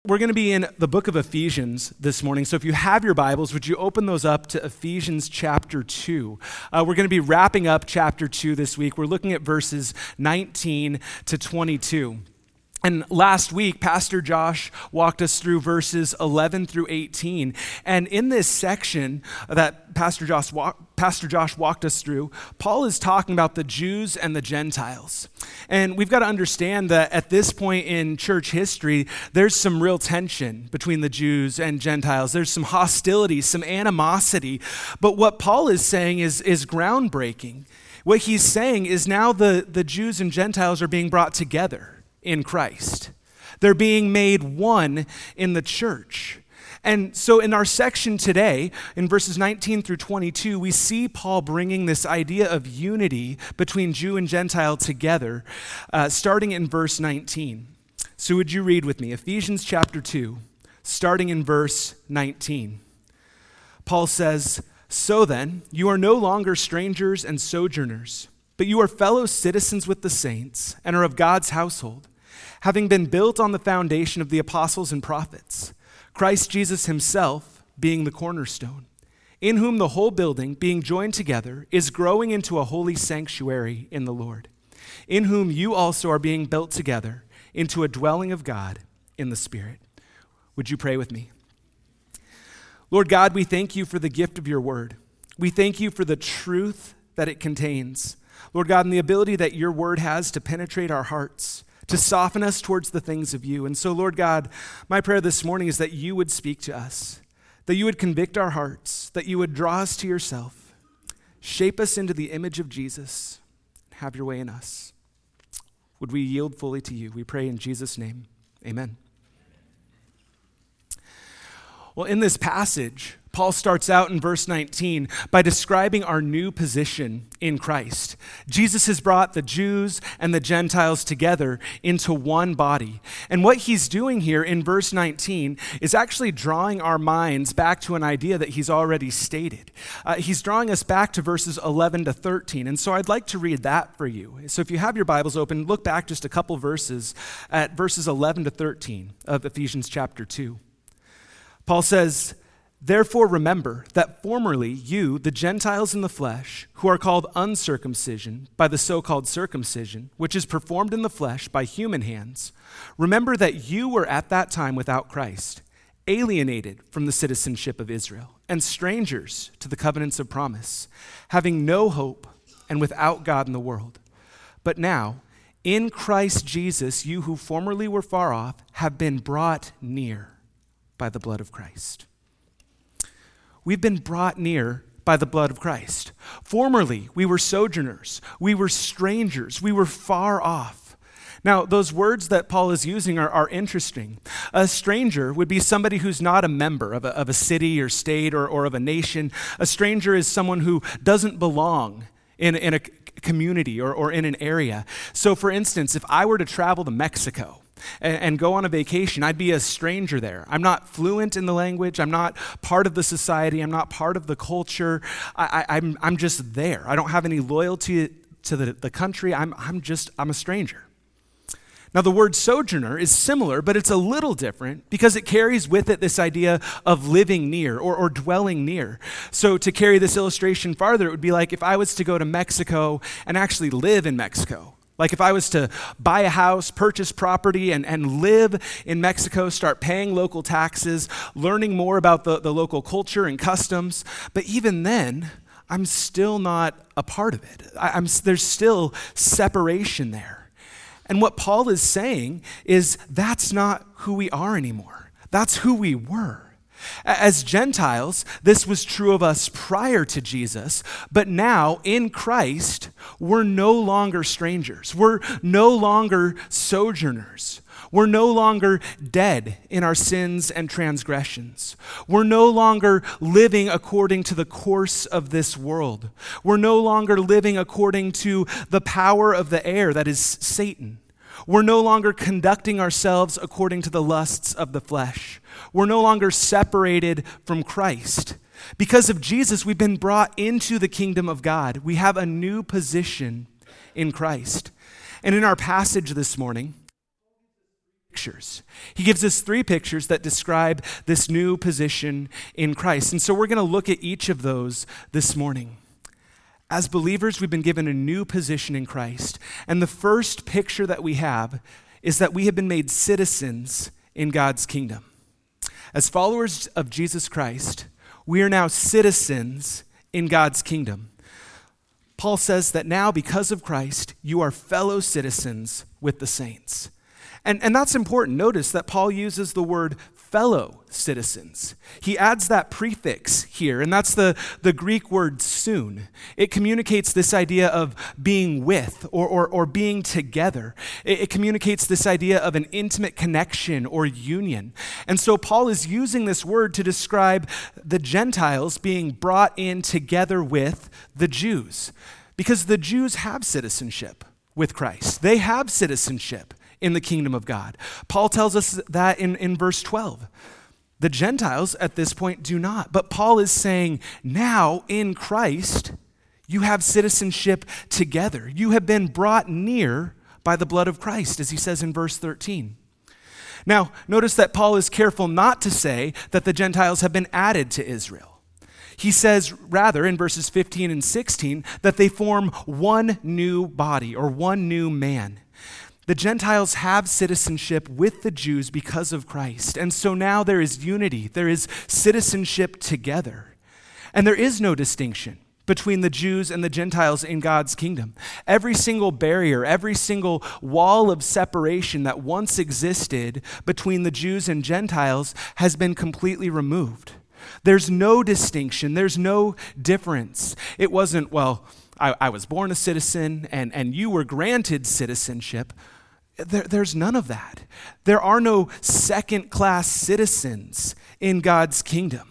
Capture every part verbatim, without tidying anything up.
we're going to be in the book of Ephesians this morning. So if you have your Bibles, would you open those up to Ephesians chapter two? Uh, we're going to be wrapping up chapter two this week. We're looking at verses nineteen to twenty-two. And last week, Pastor Josh walked us through verses eleven through eighteen. And in this section that Pastor Josh, walk, Pastor Josh walked us through, Paul is talking about the Jews and the Gentiles. And we've got to understand that at this point in church history, there's some real tension between the Jews and Gentiles. There's some hostility, some animosity. But what Paul is saying is, is groundbreaking. What he's saying is now the, the Jews and Gentiles are being brought together in Christ. They're being made one in the church. And so in our section today, in verses nineteen through twenty-two, we see Paul bringing this idea of unity between Jew and Gentile together, uh, starting in verse nineteen. So would you read with me, Ephesians chapter two, starting in verse nineteen. Paul says, "So then, you are no longer strangers and sojourners, but you are fellow citizens with the saints and are of God's household, having been built on the foundation of the apostles and prophets, Christ Jesus himself being the cornerstone, in whom the whole building, being joined together, is growing into a holy sanctuary in the Lord, in whom you also are being built together into a dwelling of God in the Spirit." Would you pray with me? Lord God, we thank you for the gift of your word. We thank you for the truth that it contains. Lord God, and the ability that your word has to penetrate our hearts, to soften us towards the things of you. And so, Lord God, my prayer this morning is that you would speak to us, that you would convict our hearts, that you would draw us to yourself, shape us into the image of Jesus, and have your way in us. Would we yield fully to you? We pray in Jesus' name, amen. Well, in this passage, Paul starts out in verse nineteen by describing our new position in Christ. Jesus has brought the Jews and the Gentiles together into one body. And what he's doing here in verse nineteen is actually drawing our minds back to an idea that he's already stated. Uh, he's drawing us back to verses eleven to thirteen. And so I'd like to read that for you. So if you have your Bibles open, look back just a couple verses at verses eleven to thirteen of Ephesians chapter two. Paul says, "Therefore remember that formerly you, the Gentiles in the flesh, who are called uncircumcision by the so-called circumcision, which is performed in the flesh by human hands, remember that you were at that time without Christ, alienated from the citizenship of Israel, and strangers to the covenants of promise, having no hope and without God in the world. But now, in Christ Jesus, you who formerly were far off have been brought near by the blood of Christ." We've been brought near by the blood of Christ. Formerly, we were sojourners. We were strangers. We were far off. Now, those words that Paul is using are, are interesting. A stranger would be somebody who's not a member of a, of a city or state or, or of a nation. A stranger is someone who doesn't belong in, in a community or, or in an area. So, for instance, if I were to travel to Mexico, And, and go on a vacation, I'd be a stranger there. I'm not fluent in the language. I'm not part of the society. I'm not part of the culture. I, I, I'm, I'm just there. I don't have any loyalty to the, the country. I'm, I'm just, I'm a stranger. Now, the word sojourner is similar, but it's a little different because it carries with it this idea of living near or, or dwelling near. So to carry this illustration farther, it would be like if I was to go to Mexico and actually live in Mexico. Like if I was to buy a house, purchase property, and, and live in Mexico, start paying local taxes, learning more about the, the local culture and customs. But even then, I'm still not a part of it. I, I'm, there's still separation there. And what Paul is saying is that's not who we are anymore. That's who we were. As Gentiles, this was true of us prior to Jesus, but now in Christ, we're no longer strangers. We're no longer sojourners. We're no longer dead in our sins and transgressions. We're no longer living according to the course of this world. We're no longer living according to the power of the air, that is Satan. We're no longer conducting ourselves according to the lusts of the flesh. We're no longer separated from Christ. Because of Jesus, we've been brought into the kingdom of God. We have a new position in Christ. And in our passage this morning, pictures. He gives us three pictures that describe this new position in Christ. And so we're going to look at each of those this morning. As believers, we've been given a new position in Christ. And the first picture that we have is that we have been made citizens in God's kingdom. As followers of Jesus Christ, we are now citizens in God's kingdom. Paul says that now, because of Christ, you are fellow citizens with the saints. And, and that's important. Notice that Paul uses the word fellow citizens. He adds that prefix here, and that's the, the Greek word soon. It communicates this idea of being with or, or, or being together. It, it communicates this idea of an intimate connection or union. And so Paul is using this word to describe the Gentiles being brought in together with the Jews, because the Jews have citizenship with Christ. They have citizenship in the kingdom of God. Paul tells us that in, in verse twelve. The Gentiles at this point do not. But Paul is saying, now in Christ, you have citizenship together. You have been brought near by the blood of Christ, as he says in verse thirteen. Now, notice that Paul is careful not to say that the Gentiles have been added to Israel. He says rather in verses fifteen and sixteen that they form one new body or one new man. The Gentiles have citizenship with the Jews because of Christ. And so now there is unity. There is citizenship together. And there is no distinction between the Jews and the Gentiles in God's kingdom. Every single barrier, every single wall of separation that once existed between the Jews and Gentiles has been completely removed. There's no distinction. There's no difference. It wasn't, well, I, I was born a citizen and, and you were granted citizenship. There, there's none of that. There are no second-class citizens in God's kingdom.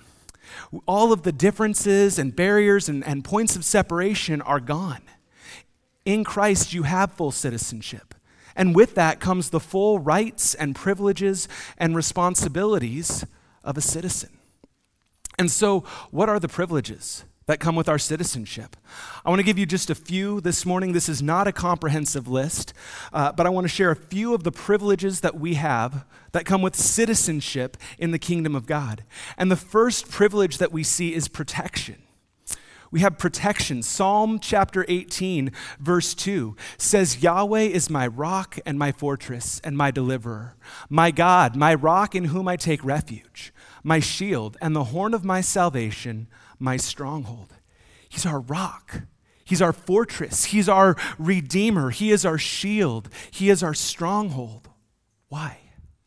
All of the differences and barriers and, and points of separation are gone. In Christ, you have full citizenship. And with that comes the full rights and privileges and responsibilities of a citizen. And so, what are the privileges that come with our citizenship? I want to give you just a few this morning. This is not a comprehensive list, uh, but I want to share a few of the privileges that we have that come with citizenship in the kingdom of God. And the first privilege that we see is protection. We have protection. Psalm chapter eighteen, verse two says, Yahweh is my rock and my fortress and my deliverer, my God, my rock in whom I take refuge, my shield and the horn of my salvation, my stronghold. He's our rock. He's our fortress. He's our redeemer. He is our shield. He is our stronghold. Why?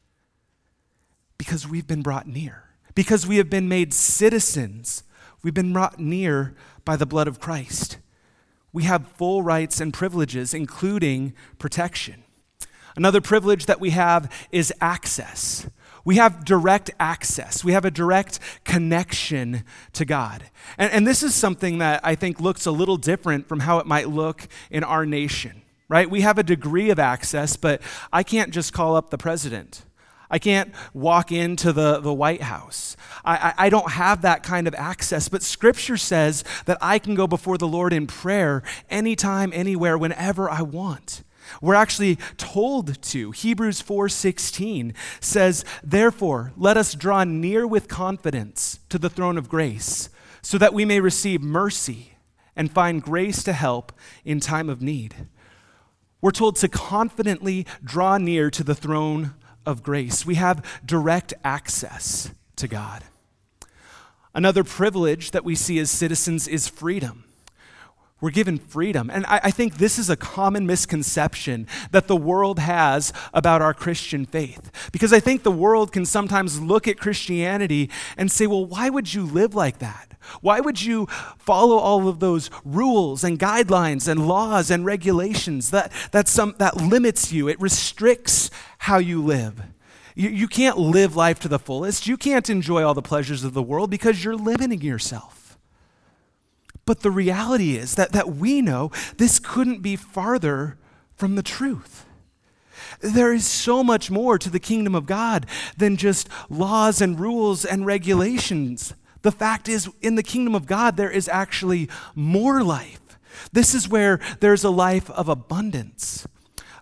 Because we've been brought near. Because we have been made citizens. We've been brought near by the blood of Christ. We have full rights and privileges, including protection. Another privilege that we have is access. We have direct access. We have a direct connection to God. And, and this is something that I think looks a little different from how it might look in our nation, right? We have a degree of access, but I can't just call up the president. I can't walk into the, the White House. I, I, I don't have that kind of access, but Scripture says that I can go before the Lord in prayer anytime, anywhere, whenever I want. We're actually told to. Hebrews four sixteen says, therefore, let us draw near with confidence to the throne of grace, so that we may receive mercy and find grace to help in time of need. We're told to confidently draw near to the throne of grace. We have direct access to God. Another privilege that we see as citizens is freedom. We're given freedom. And I, I think this is a common misconception that the world has about our Christian faith. Because I think the world can sometimes look at Christianity and say, well, why would you live like that? Why would you follow all of those rules and guidelines and laws and regulations? That, that's some, that limits you. It restricts how you live. You, you can't live life to the fullest. You can't enjoy all the pleasures of the world because you're limiting yourself. But the reality is that, that we know this couldn't be farther from the truth. There is so much more to the kingdom of God than just laws and rules and regulations. The fact is, in the kingdom of God, there is actually more life. This is where there's a life of abundance.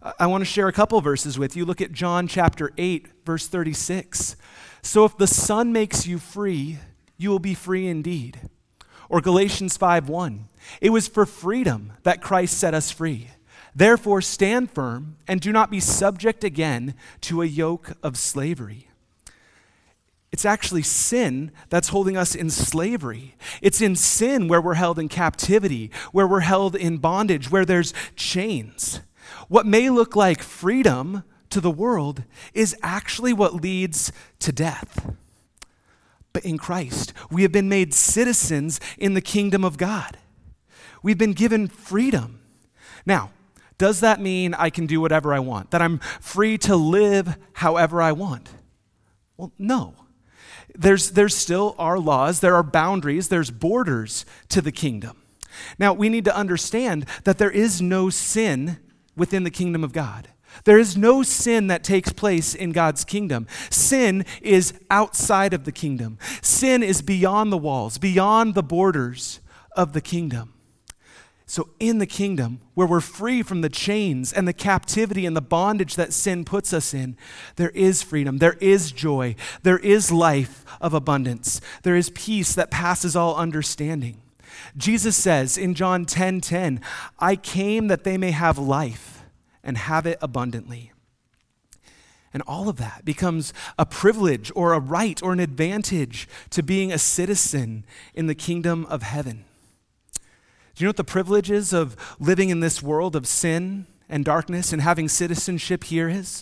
I want to share a couple verses with you. Look at John chapter eight, verse thirty-six. So if the Son makes you free, you will be free indeed. Or Galatians five one. It was for freedom that Christ set us free. Therefore stand firm and do not be subject again to a yoke of slavery. It's actually sin that's holding us in slavery. It's in sin where we're held in captivity, where we're held in bondage, where there's chains. What may look like freedom to the world is actually what leads to death. But in Christ, we have been made citizens in the kingdom of God. We've been given freedom. Now, does that mean I can do whatever I want? That I'm free to live however I want? Well, no. There's, there's still our laws, there are boundaries, there's borders to the kingdom. Now, we need to understand that there is no sin within the kingdom of God. There is no sin that takes place in God's kingdom. Sin is outside of the kingdom. Sin is beyond the walls, beyond the borders of the kingdom. So in the kingdom, where we're free from the chains and the captivity and the bondage that sin puts us in, there is freedom, there is joy, there is life of abundance, there is peace that passes all understanding. Jesus says in John ten ten, I came that they may have life and have it abundantly. And all of that becomes a privilege or a right or an advantage to being a citizen in the kingdom of heaven. Do you know what the privilege is of living in this world of sin and darkness and having citizenship here is?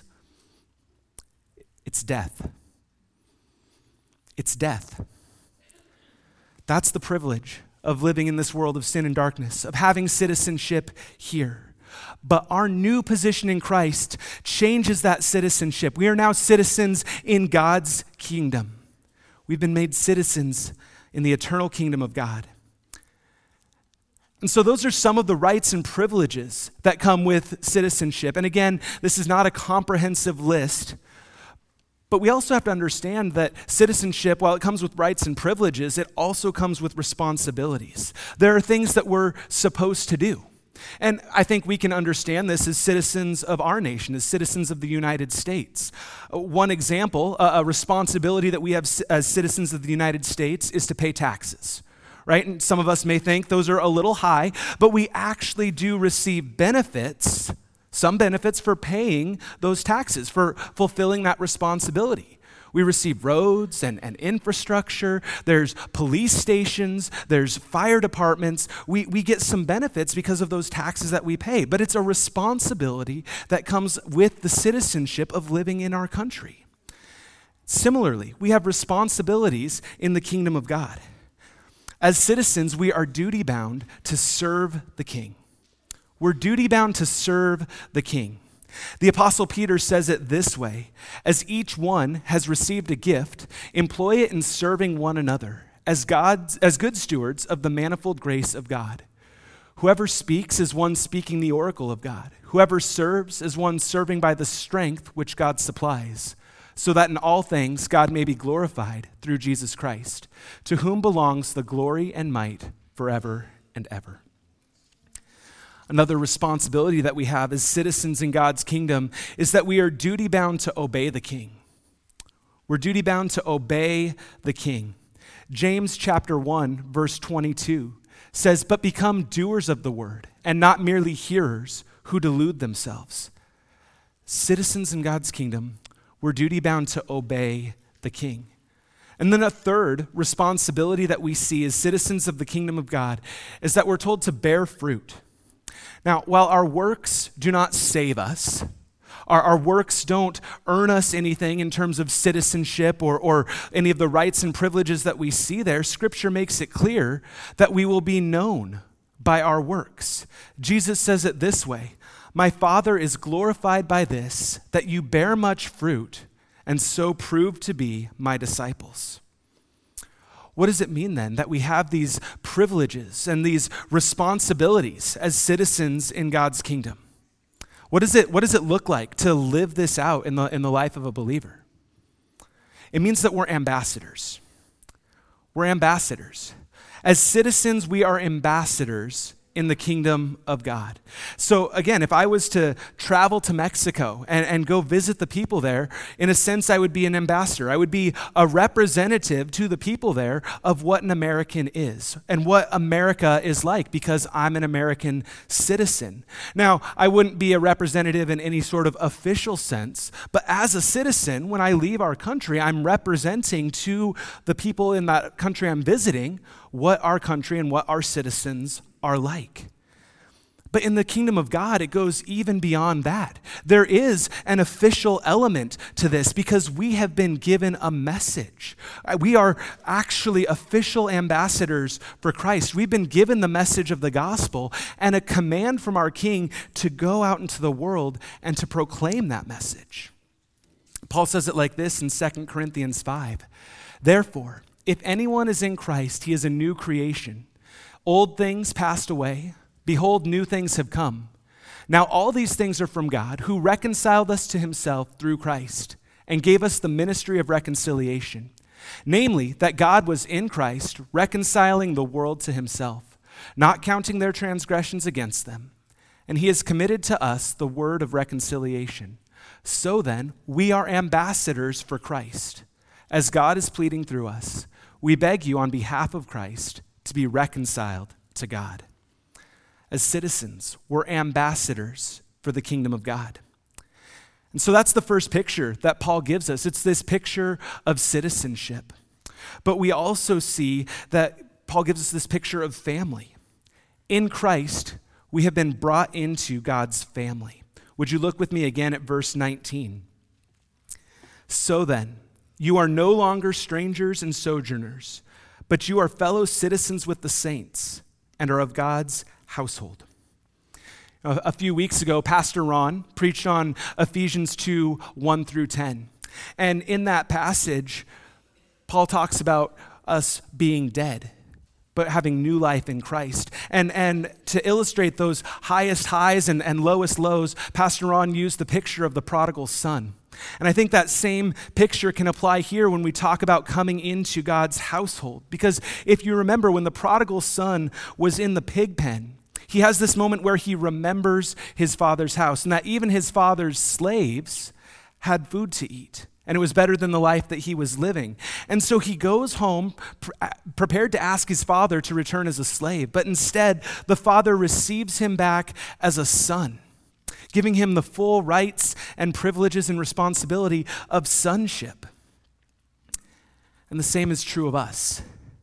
It's death. It's death. That's the privilege of living in this world of sin and darkness, of having citizenship here. But our new position in Christ changes that citizenship. We are now citizens in God's kingdom. We've been made citizens in the eternal kingdom of God. And so those are some of the rights and privileges that come with citizenship. And again, this is not a comprehensive list, but we also have to understand that citizenship, while it comes with rights and privileges, it also comes with responsibilities. There are things that we're supposed to do. And I think we can understand this as citizens of our nation, as citizens of the United States. One example, a responsibility that we have as citizens of the United States is to pay taxes. Right? And some of us may think those are a little high, but we actually do receive benefits, some benefits for paying those taxes, for fulfilling that responsibility. We receive roads and, and infrastructure, there's police stations, there's fire departments. We, we get some benefits because of those taxes that we pay, but it's a responsibility that comes with the citizenship of living in our country. Similarly, we have responsibilities in the kingdom of God. As citizens, we are duty-bound to serve the King. We're duty-bound to serve the King. The Apostle Peter says it this way, as each one has received a gift, employ it in serving one another, as God's, as good stewards of the manifold grace of God. Whoever speaks is one speaking the oracle of God. Whoever serves is one serving by the strength which God supplies, so that in all things God may be glorified through Jesus Christ, to whom belongs the glory and might forever and ever. Another responsibility that we have as citizens in God's kingdom is that we are duty-bound to obey the King. We're duty-bound to obey the King. James chapter one, verse twenty-two says, "But become doers of the word, and not merely hearers who delude themselves." Citizens in God's kingdom, we're duty-bound to obey the King. And then a third responsibility that we see as citizens of the kingdom of God is that we're told to bear fruit. Now, while our works do not save us, our, our works don't earn us anything in terms of citizenship or, or any of the rights and privileges that we see there, Scripture makes it clear that we will be known by our works. Jesus says it this way, "My Father is glorified by this, that you bear much fruit, and so prove to be my disciples." What does it mean then that we have these privileges and these responsibilities as citizens in God's kingdom? What does it, what does it look like to live this out in the, in the life of a believer? It means that we're ambassadors. We're ambassadors. As citizens, we are ambassadors in the kingdom of God. So again, if I was to travel to Mexico and, and go visit the people there, in a sense, I would be an ambassador. I would be a representative to the people there of what an American is and what America is like, because I'm an American citizen. Now, I wouldn't be a representative in any sort of official sense, but as a citizen, when I leave our country, I'm representing to the people in that country I'm visiting what our country and what our citizens are like. But in the kingdom of God, it goes even beyond that. There is an official element to this because we have been given a message. We are actually official ambassadors for Christ. We've been given the message of the gospel and a command from our King to go out into the world and to proclaim that message. Paul says it like this in Second Corinthians five. Therefore, if anyone is in Christ, he is a new creation. Old things passed away. Behold, new things have come. Now all these things are from God, who reconciled us to himself through Christ and gave us the ministry of reconciliation. Namely, that God was in Christ, reconciling the world to himself, not counting their transgressions against them. And he has committed to us the word of reconciliation. So then, we are ambassadors for Christ. As God is pleading through us, we beg you on behalf of Christ to be reconciled to God. As citizens, we're ambassadors for the kingdom of God. And so that's the first picture that Paul gives us. It's this picture of citizenship. But we also see that Paul gives us this picture of family. In Christ, we have been brought into God's family. Would you look with me again at verse nineteen? So then, you are no longer strangers and sojourners, but you are fellow citizens with the saints and are of God's household. A few weeks ago, Pastor Ron preached on Ephesians two, one through ten. And in that passage, Paul talks about us being dead, but having new life in Christ. And, and to illustrate those highest highs and, and lowest lows, Pastor Ron used the picture of the prodigal son. And I think that same picture can apply here when we talk about coming into God's household. Because if you remember, when the prodigal son was in the pig pen, he has this moment where he remembers his father's house and that even his father's slaves had food to eat. And it was better than the life that he was living. And so he goes home pre- prepared to ask his father to return as a slave. But instead, the father receives him back as a son, giving him the full rights and privileges and responsibility of sonship. And the same is true of us.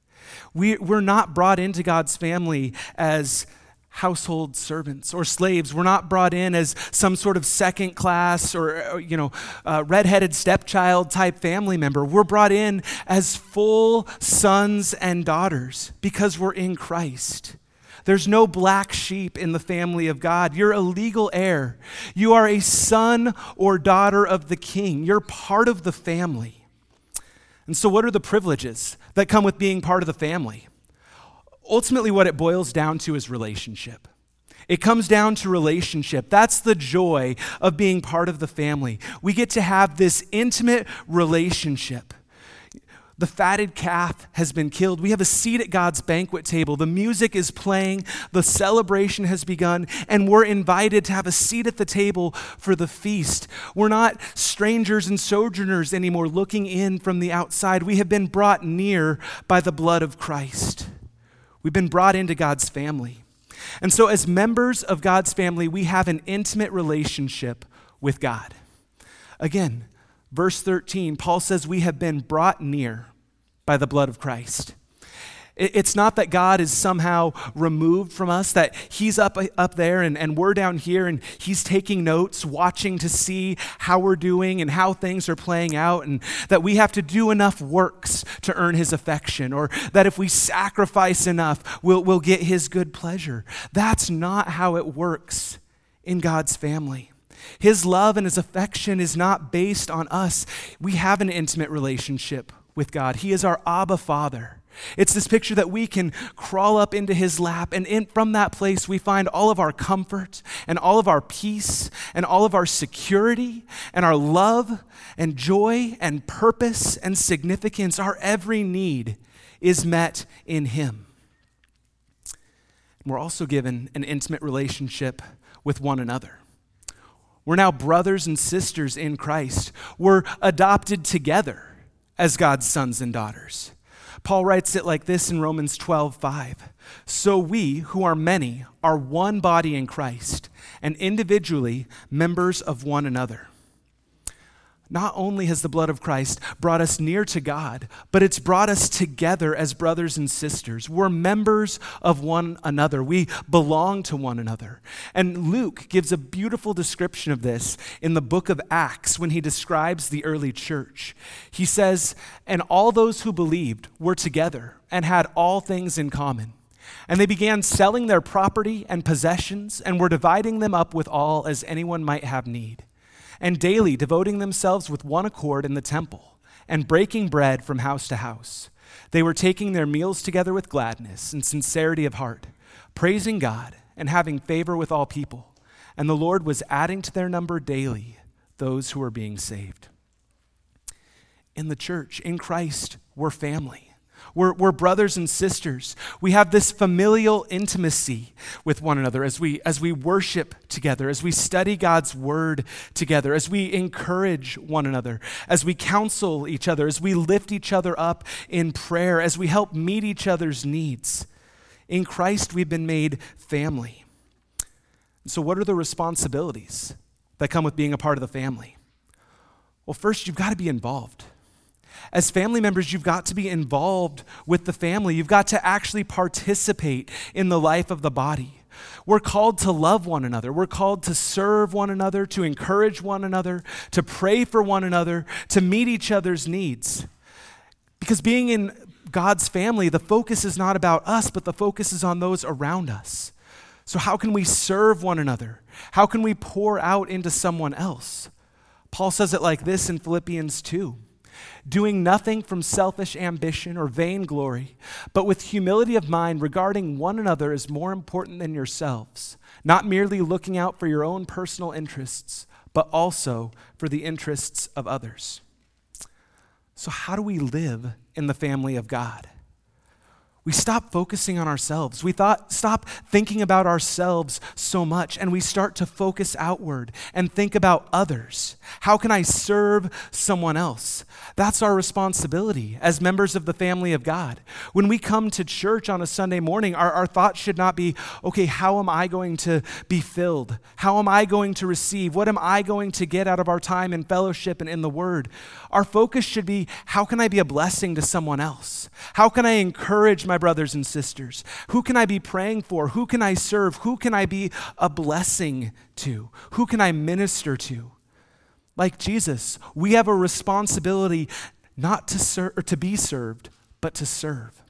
We, we're not brought into God's family as household servants or slaves. We're not brought in as some sort of second class or, or you know, uh, redheaded stepchild type family member. We're brought in as full sons and daughters because we're in Christ. There's no black sheep in the family of God. You're a legal heir. You are a son or daughter of the King. You're part of the family. And so what are the privileges that come with being part of the family? Ultimately, what it boils down to is relationship. It comes down to relationship. That's the joy of being part of the family. We get to have this intimate relationship. The fatted calf has been killed. We have a seat at God's banquet table. The music is playing. The celebration has begun. And we're invited to have a seat at the table for the feast. We're not strangers and sojourners anymore looking in from the outside. We have been brought near by the blood of Christ. We've been brought into God's family. And so as members of God's family, we have an intimate relationship with God. Again, verse thirteen, Paul says we have been brought near by the blood of Christ. It's not that God is somehow removed from us, that he's up, up there and, and we're down here and he's taking notes, watching to see how we're doing and how things are playing out, and that we have to do enough works to earn his affection, or that if we sacrifice enough, we'll, we'll get his good pleasure. That's not how it works in God's family. His love and his affection is not based on us. We have an intimate relationship with God. He is our Abba Father. It's this picture that we can crawl up into his lap, and in, from that place we find all of our comfort and all of our peace and all of our security and our love and joy and purpose and significance. Our every need is met in him. We're also given an intimate relationship with one another. We're now brothers and sisters in Christ. We're adopted together as God's sons and daughters. Paul writes it like this in Romans twelve five. So we, who are many, are one body in Christ, and individually members of one another. Not only has the blood of Christ brought us near to God, but it's brought us together as brothers and sisters. We're members of one another. We belong to one another. And Luke gives a beautiful description of this in the book of Acts when he describes the early church. He says, "And all those who believed were together and had all things in common. And they began selling their property and possessions and were dividing them up with all as anyone might have need. And daily devoting themselves with one accord in the temple, and breaking bread from house to house. They were taking their meals together with gladness and sincerity of heart, praising God and having favor with all people. And the Lord was adding to their number daily those who were being saved." In the church, in Christ, we're family. We're, we're brothers and sisters. We have this familial intimacy with one another as we, as we worship together, as we study God's word together, as we encourage one another, as we counsel each other, as we lift each other up in prayer, as we help meet each other's needs. In Christ, we've been made family. So what are the responsibilities that come with being a part of the family? Well, first, you've got to be involved. As family members, you've got to be involved with the family. You've got to actually participate in the life of the body. We're called to love one another. We're called to serve one another, to encourage one another, to pray for one another, to meet each other's needs. Because being in God's family, the focus is not about us, but the focus is on those around us. So how can we serve one another? How can we pour out into someone else? Paul says it like this in Philippians two. "Doing nothing from selfish ambition or vain glory, but with humility of mind regarding one another as more important than yourselves, not merely looking out for your own personal interests, but also for the interests of others." So how do we live in the family of God? We stop focusing on ourselves. We thought, stop thinking about ourselves so much, and we start to focus outward and think about others. How can I serve someone else? That's our responsibility as members of the family of God. When we come to church on a Sunday morning, our, our thoughts should not be, okay, how am I going to be filled? How am I going to receive? What am I going to get out of our time in fellowship and in the Word? Our focus should be, how can I be a blessing to someone else? How can I encourage my my brothers and sisters? Who can I be praying for? Who can I serve? Who can I be a blessing to? Who can I minister to? Like Jesus, we have a responsibility not to serve or to be served, but to serve.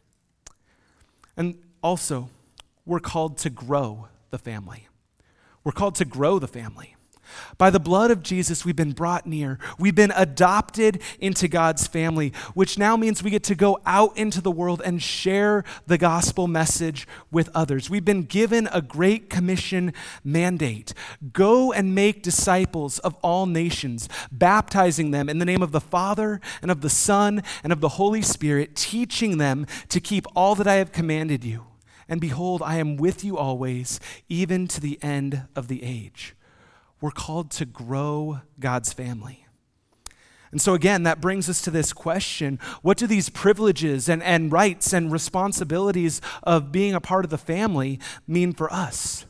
And also, we're called to grow the family. We're called to grow the family. By the blood of Jesus, we've been brought near. We've been adopted into God's family, which now means we get to go out into the world and share the gospel message with others. We've been given a Great Commission mandate. Go and make disciples of all nations, baptizing them in the name of the Father and of the Son and of the Holy Spirit, teaching them to keep all that I have commanded you. And behold, I am with you always, even to the end of the age. We're called to grow God's family. And so again, that brings us to this question: what do these privileges and, and rights and responsibilities of being a part of the family mean for us?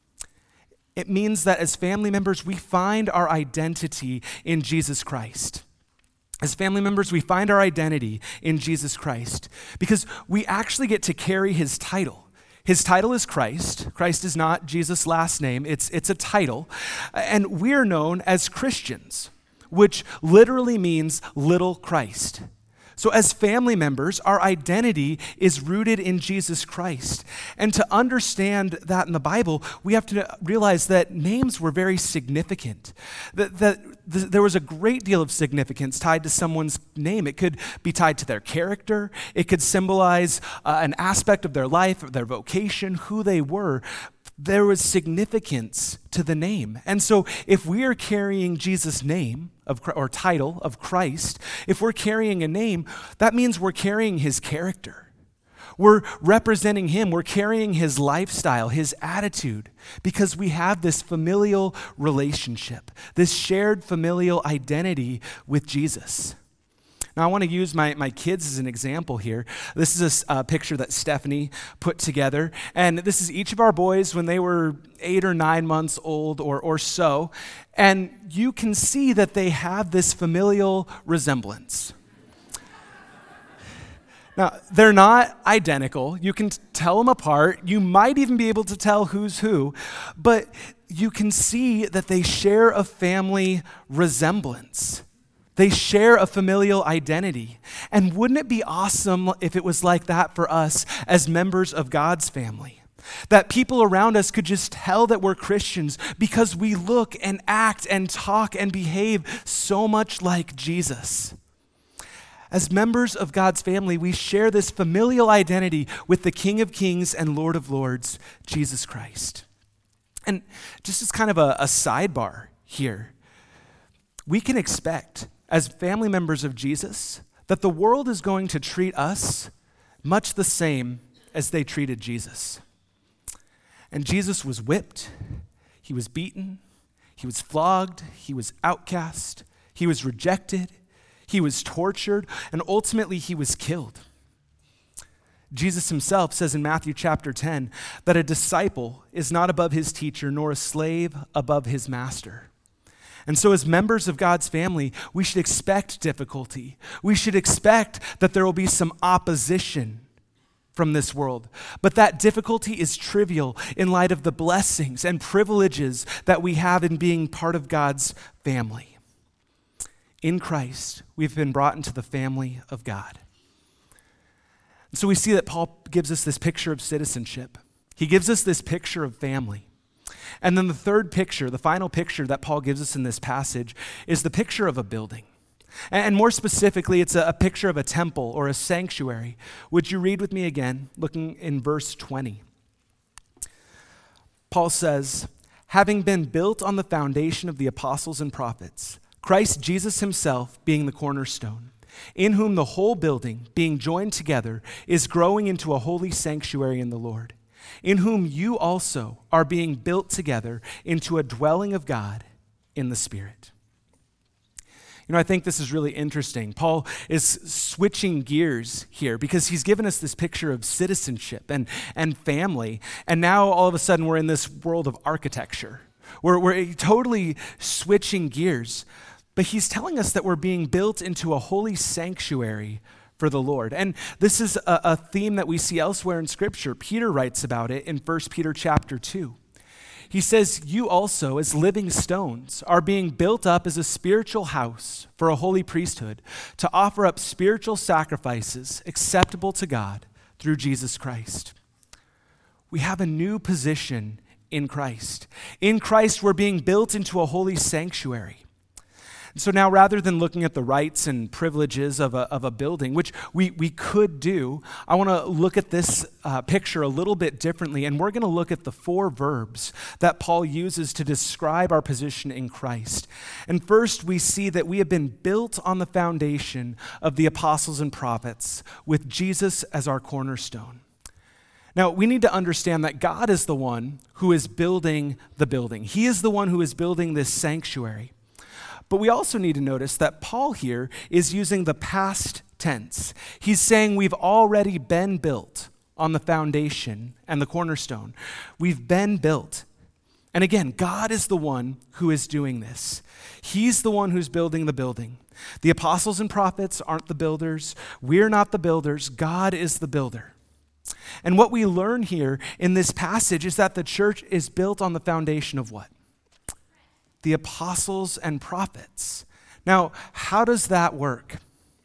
It means that as family members, we find our identity in Jesus Christ. As family members, we find our identity in Jesus Christ because we actually get to carry his title. His title is Christ. Christ is not Jesus' last name. It's, it's a title. And we're known as Christians, which literally means little Christ. So as family members, our identity is rooted in Jesus Christ. And to understand that in the Bible, we have to realize that names were very significant. That, that th- there was a great deal of significance tied to someone's name. It could be tied to their character. It could symbolize uh, an aspect of their life, their vocation, who they were. There was significance to the name. And so if we are carrying Jesus' name of, or title of Christ, if we're carrying a name, that means we're carrying his character. We're representing him. We're carrying his lifestyle, his attitude, because we have this familial relationship, this shared familial identity with Jesus. Now, I want to use my, my kids as an example here. This is a uh, picture that Stephanie put together, and this is each of our boys when they were eight or nine months old or, or so, and you can see that they have this familial resemblance. Now, they're not identical. You can t- tell them apart. You might even be able to tell who's who, but you can see that they share a family resemblance. They share a familial identity. And wouldn't it be awesome if it was like that for us as members of God's family? That people around us could just tell that we're Christians because we look and act and talk and behave so much like Jesus. As members of God's family, we share this familial identity with the King of Kings and Lord of Lords, Jesus Christ. And just as kind of a, a sidebar here, we can expect as family members of Jesus, that the world is going to treat us much the same as they treated Jesus. And Jesus was whipped, he was beaten, he was flogged, he was outcast, he was rejected, he was tortured, and ultimately he was killed. Jesus himself says in Matthew chapter ten that a disciple is not above his teacher, nor a slave above his master. And so as members of God's family, we should expect difficulty. We should expect that there will be some opposition from this world. But that difficulty is trivial in light of the blessings and privileges that we have in being part of God's family. In Christ, we've been brought into the family of God. And so we see that Paul gives us this picture of citizenship. He gives us this picture of family. And then the third picture, the final picture that Paul gives us in this passage is the picture of a building. And more specifically, it's a, a picture of a temple or a sanctuary. Would you read with me again, looking in verse twenty? Paul says, having been built on the foundation of the apostles and prophets, Christ Jesus himself being the cornerstone, in whom the whole building, being joined together, is growing into a holy sanctuary in the Lord, in whom you also are being built together into a dwelling of God in the Spirit. You know, I think this is really interesting. Paul is switching gears here because he's given us this picture of citizenship and, and family, and now all of a sudden we're in this world of architecture. We're, we're totally switching gears, but he's telling us that we're being built into a holy sanctuary for the Lord. And this is a, a theme that we see elsewhere in Scripture. Peter writes about it in First Peter chapter two. He says, you also, as living stones, are being built up as a spiritual house for a holy priesthood to offer up spiritual sacrifices acceptable to God through Jesus Christ. We have a new position in Christ. In Christ, we're being built into a holy sanctuary. So now, rather than looking at the rights and privileges of a, of a building, which we, we could do, I want to look at this uh, picture a little bit differently, and we're going to look at the four verbs that Paul uses to describe our position in Christ. And first, we see that we have been built on the foundation of the apostles and prophets, with Jesus as our cornerstone. Now, we need to understand that God is the one who is building the building. He is the one who is building this sanctuary. But we also need to notice that Paul here is using the past tense. He's saying we've already been built on the foundation and the cornerstone. We've been built. And again, God is the one who is doing this. He's the one who's building the building. The apostles and prophets aren't the builders. We're not the builders. God is the builder. And what we learn here in this passage is that the church is built on the foundation of what? The apostles and prophets. Now, how does that work?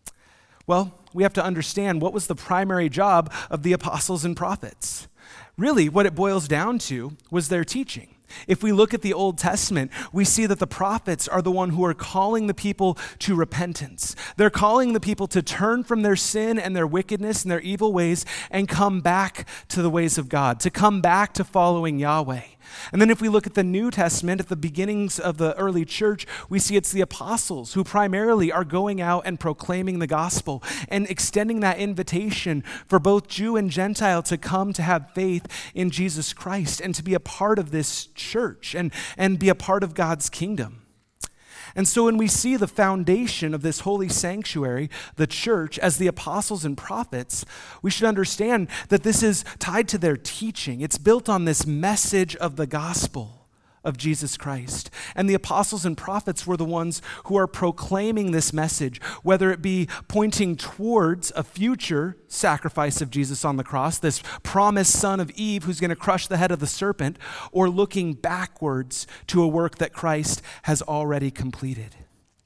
Well, we have to understand what was the primary job of the apostles and prophets. Really, what it boils down to was their teaching. If we look at the Old Testament, we see that the prophets are the one who are calling the people to repentance. They're calling the people to turn from their sin and their wickedness and their evil ways and come back to the ways of God, to come back to following Yahweh. And then if we look at the New Testament, at the beginnings of the early church, we see it's the apostles who primarily are going out and proclaiming the gospel and extending that invitation for both Jew and Gentile to come to have faith in Jesus Christ and to be a part of this church and, and be a part of God's kingdom. And so when we see the foundation of this holy sanctuary, the church, as the apostles and prophets, we should understand that this is tied to their teaching. It's built on this message of the gospel of Jesus Christ. And the apostles and prophets were the ones who are proclaiming this message, whether it be pointing towards a future sacrifice of Jesus on the cross, this promised son of Eve who's going to crush the head of the serpent, or looking backwards to a work that Christ has already completed.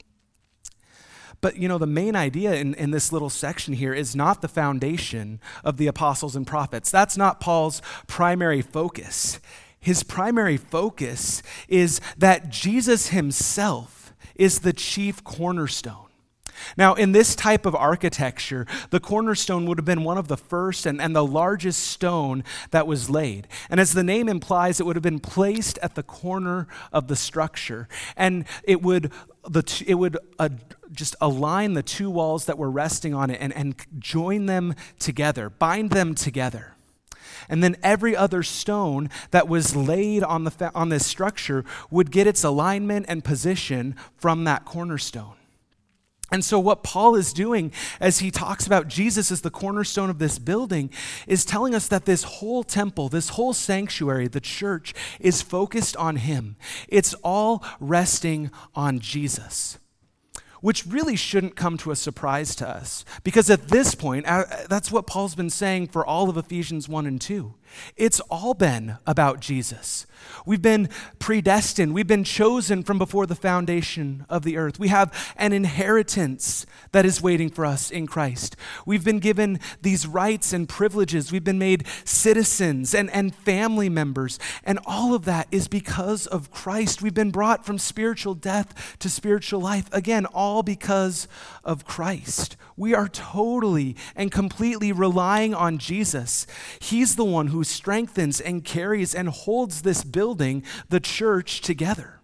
But, you know, the main idea in, in this little section here is not the foundation of the apostles and prophets. That's not Paul's primary focus. His primary focus is that Jesus himself is the chief cornerstone. Now, in this type of architecture, the cornerstone would have been one of the first and, and the largest stone that was laid. And as the name implies, it would have been placed at the corner of the structure. And it would the t- it would uh, just align the two walls that were resting on it and, and join them together, bind them together. And then every other stone that was laid on the fa- on this structure would get its alignment and position from that cornerstone. And so what Paul is doing as he talks about Jesus as the cornerstone of this building is telling us that this whole temple, this whole sanctuary, the church, is focused on him. It's all resting on Jesus, which really shouldn't come to a surprise to us, because at this point, that's what Paul's been saying for all of Ephesians one and two. It's all been about Jesus. We've been predestined. We've been chosen from before the foundation of the earth. We have an inheritance that is waiting for us in Christ. We've been given these rights and privileges. We've been made citizens and, and family members. And all of that is because of Christ. We've been brought from spiritual death to spiritual life. Again, all because of Christ. We are totally and completely relying on Jesus. He's the one who strengthens and carries and holds this building, the church, together.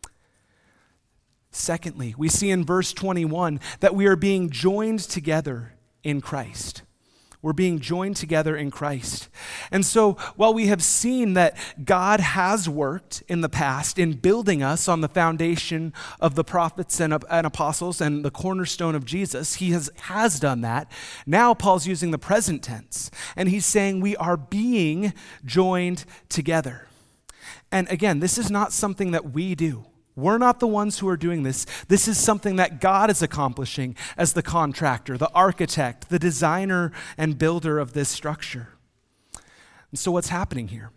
Secondly, we see in verse twenty-one that we are being joined together in Christ. We're being joined together in Christ. And so while we have seen that God has worked in the past in building us on the foundation of the prophets and, and apostles and the cornerstone of Jesus, he has, has done that. Now Paul's using the present tense, and he's saying we are being joined together. And again, this is not something that we do. We're not the ones who are doing this. This is something that God is accomplishing as the contractor, the architect, the designer and builder of this structure. And so what's happening here?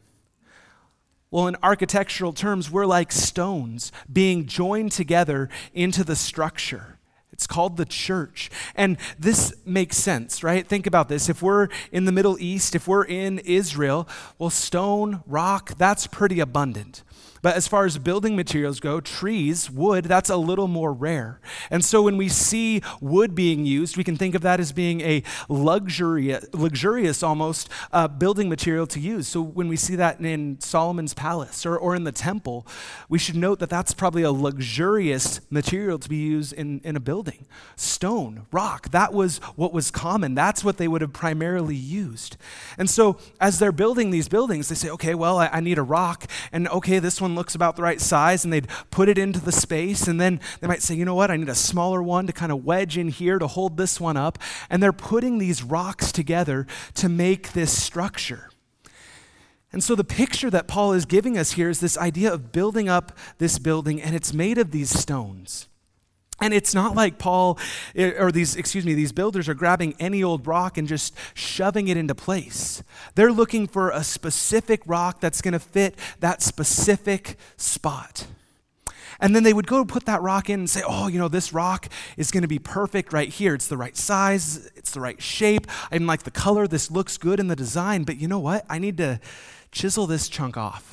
Well, in architectural terms, we're like stones being joined together into the structure. It's called the church. And this makes sense, right? Think about this. If we're in the Middle East, if we're in Israel, well, stone, rock, that's pretty abundant. But as far as building materials go, trees, wood, that's a little more rare. And so when we see wood being used, we can think of that as being a luxurious, luxurious almost uh, building material to use. So when we see that in Solomon's palace or, or in the temple, we should note that that's probably a luxurious material to be used in, in a building. Stone, rock, that was what was common. That's what they would have primarily used. And so as they're building these buildings, they say, okay, well, I, I need a rock, and okay, this one looks about the right size, and they'd put it into the space, and then they might say, you know what, I need a smaller one to kind of wedge in here to hold this one up, and they're putting these rocks together to make this structure. And so the picture that Paul is giving us here is this idea of building up this building, and it's made of these stones. And it's not like Paul, or these, excuse me, these builders are grabbing any old rock and just shoving it into place. They're looking for a specific rock that's going to fit that specific spot. And then they would go put that rock in and say, oh, you know, this rock is going to be perfect right here. It's the right size. It's the right shape. I even like the color. This looks good in the design. But you know what? I need to chisel this chunk off.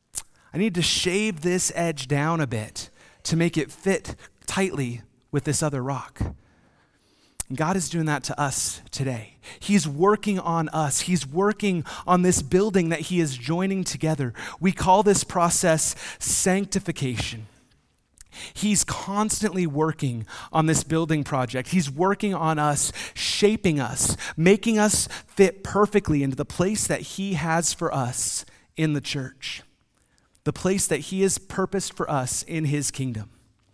I need to shave this edge down a bit to make it fit tightly with this other rock. And God is doing that to us today. He's working on us. He's working on this building that he is joining together. We call this process sanctification. He's constantly working on this building project. He's working on us, shaping us, making us fit perfectly into the place that he has for us in the church, the place that he has purposed for us in his kingdom.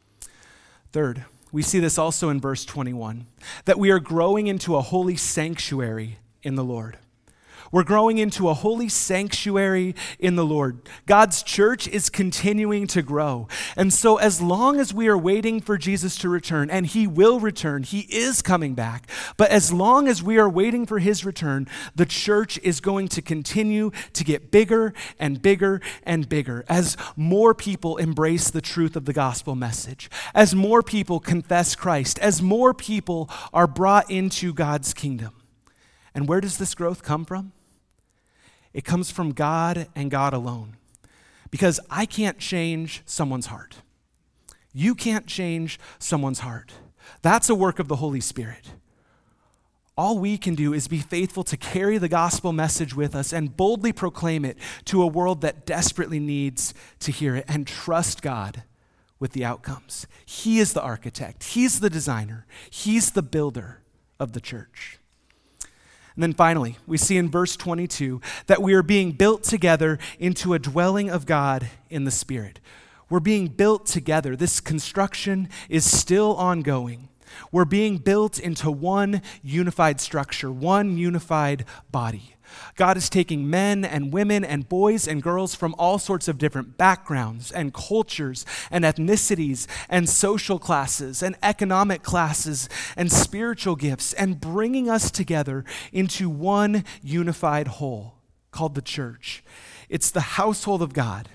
Third, we see this also in verse twenty-one, that we are growing into a holy sanctuary in the Lord. We're growing into a holy sanctuary in the Lord. God's church is continuing to grow. And so as long as we are waiting for Jesus to return, and he will return, he is coming back, but as long as we are waiting for his return, the church is going to continue to get bigger and bigger and bigger as more people embrace the truth of the gospel message, as more people confess Christ, as more people are brought into God's kingdom. And where does this growth come from? It comes from God and God alone. Because I can't change someone's heart. You can't change someone's heart. That's a work of the Holy Spirit. All we can do is be faithful to carry the gospel message with us and boldly proclaim it to a world that desperately needs to hear it, and trust God with the outcomes. He is the architect. He's the designer. He's the builder of the church. And then finally, we see in verse twenty-two that we are being built together into a dwelling of God in the Spirit. We're being built together. This construction is still ongoing. We're being built into one unified structure, one unified body. God is taking men and women and boys and girls from all sorts of different backgrounds and cultures and ethnicities and social classes and economic classes and spiritual gifts and bringing us together into one unified whole called the church. It's the household of God.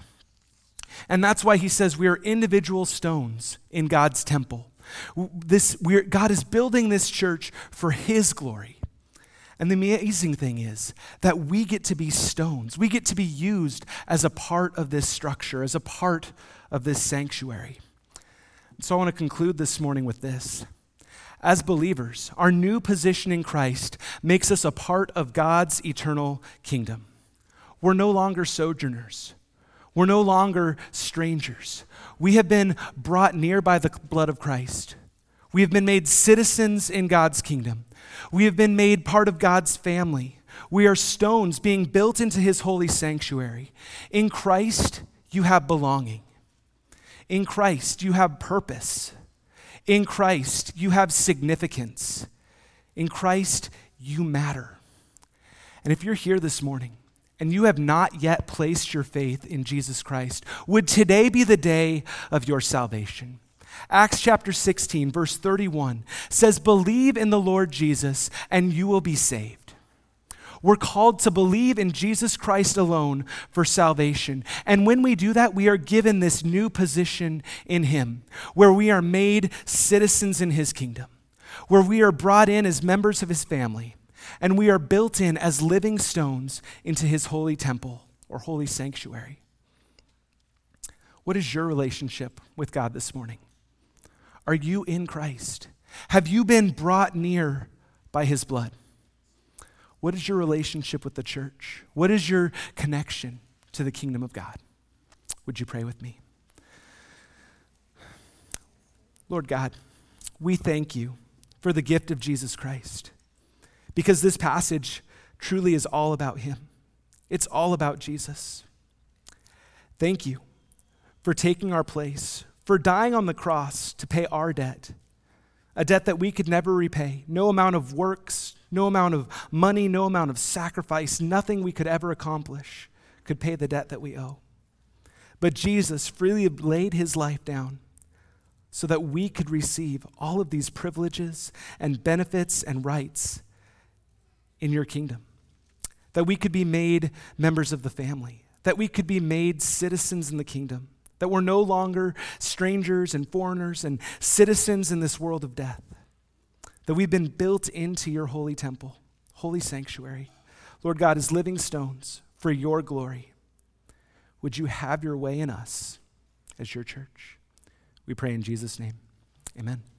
And that's why he says we are individual stones in God's temple. This, we're, God is building this church for his glory. And the amazing thing is that we get to be stones. We get to be used as a part of this structure, as a part of this sanctuary. So I want to conclude this morning with this. As believers, our new position in Christ makes us a part of God's eternal kingdom. We're no longer sojourners. We're no longer strangers. We have been brought near by the blood of Christ. We have been made citizens in God's kingdom. We have been made part of God's family. We are stones being built into his holy sanctuary. In Christ, you have belonging. In Christ, you have purpose. In Christ, you have significance. In Christ, you matter. And if you're here this morning and you have not yet placed your faith in Jesus Christ, would today be the day of your salvation? Acts chapter sixteen, verse thirty-one says, "Believe in the Lord Jesus and you will be saved." We're called to believe in Jesus Christ alone for salvation. And when we do that, we are given this new position in him, where we are made citizens in his kingdom, where we are brought in as members of his family, and we are built in as living stones into his holy temple or holy sanctuary. What is your relationship with God this morning? Are you in Christ? Have you been brought near by his blood? What is your relationship with the church? What is your connection to the kingdom of God? Would you pray with me? Lord God, we thank you for the gift of Jesus Christ, because this passage truly is all about him. It's all about Jesus. Thank you for taking our place, for dying on the cross to pay our debt, a debt that we could never repay. No amount of works, no amount of money, no amount of sacrifice, nothing we could ever accomplish could pay the debt that we owe. But Jesus freely laid his life down so that we could receive all of these privileges and benefits and rights in your kingdom, that we could be made members of the family, that we could be made citizens in the kingdom, that we're no longer strangers and foreigners and citizens in this world of death, that we've been built into your holy temple, holy sanctuary. Lord God, as living stones for your glory, would you have your way in us as your church? We pray in Jesus' name. Amen.